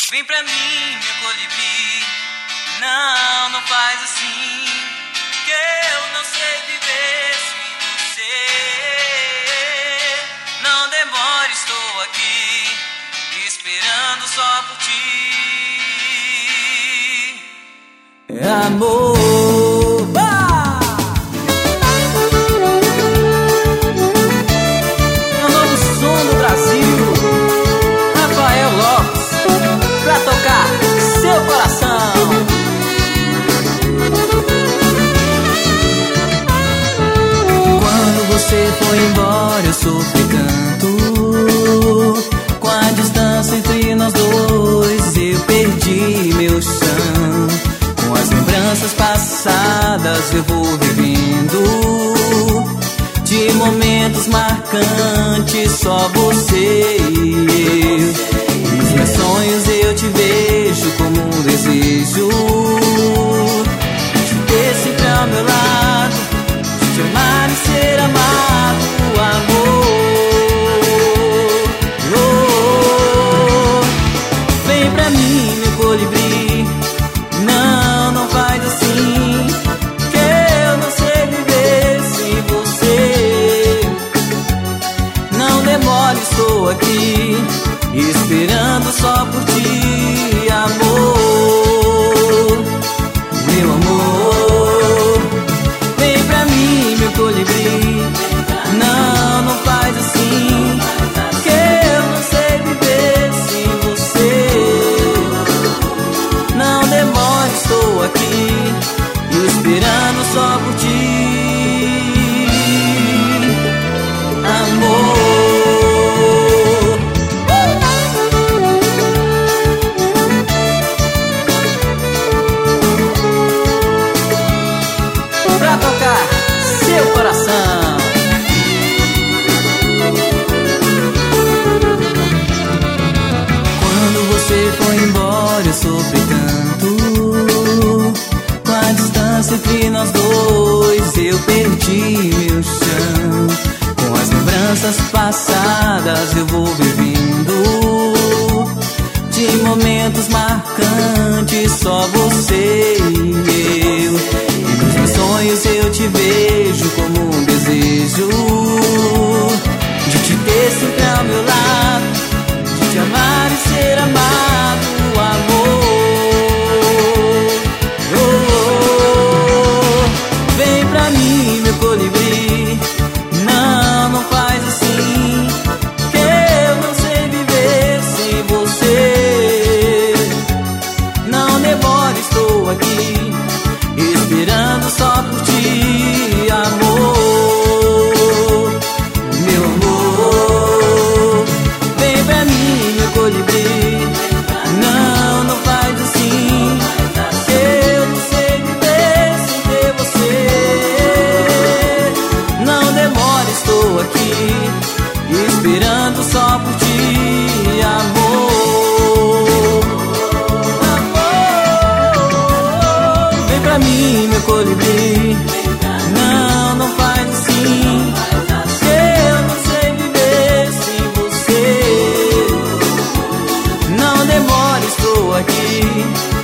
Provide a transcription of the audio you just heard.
Vem pra mim, meu colibri. Não, não faz assim, que eu não sei viver sem você. Não demore, estou aqui, esperando só por ti. Amor. Você foi embora, eu sofri tanto. Com a distância entre nós dois, eu perdi meu chão. Com as lembranças passadas eu vou vivendo, de momentos marcantes, só você e eu. Nos meus sonhos eu te vejo como um desejo de ter sempre ao meu lado, te amar e ser amado, amor. Oh, oh. Vem pra mim, meu colibri. Não, não faz assim, que eu não sei viver sem você. Não demore, estou aqui, esperando só por ti, amor. Meu amor, vem pra mim, meu colibri. Não, não faz assim, que eu não sei viver sem você. Não demore, estou aqui, esperando só por ti, amor. Pra tocar seu coração. Quando você foi embora, eu sofri tanto. Com a distância entre nós dois, eu perdi meu chão. Com as lembranças passadas eu vou vivendo, de momentos marcantes, só você e eu. E nos meus sonhos eu te vejo como um desejo de te ter sempre ao meu lado, de te amar e ser amado, amor. Oh, oh. Vem pra mim, meu colibri. Não, não faz assim, que eu não sei viver sem você. Não demore, estou aqui, esperando só por ti, amor. Meu amor, vem pra mim, meu colibri. Não, não faz assim, que eu não sei viver sem ter você. Não demore, estou aqui, esperando só por ti, amor. Amor, vem pra mim, meu colibri. Não, não faz assim, que eu não sei viver sem você. Não demore, estou aqui,